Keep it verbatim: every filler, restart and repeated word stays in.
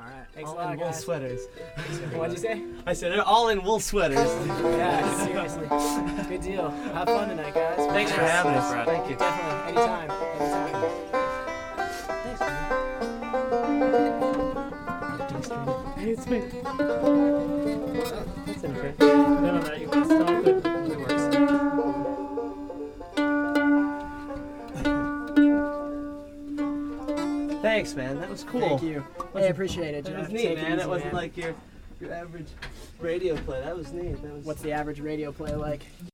right. Thanks all a lot, in wool guys. sweaters. What'd you say? I said they're all in wool sweaters. Yeah, seriously. Good deal. Have fun tonight, guys. Thanks for having us, Brad. Thank you. Definitely. Anytime. Anytime. Thanks, man. Hey, it's me. That's okay. No, no, you want to stop it. It works. Thanks, man. That was cool. Thank you. Hey, I appreciate it, That Jeff. was neat, Take it man. easy, It wasn't man. like your your average radio play. That was neat. That was. What's the average radio play like?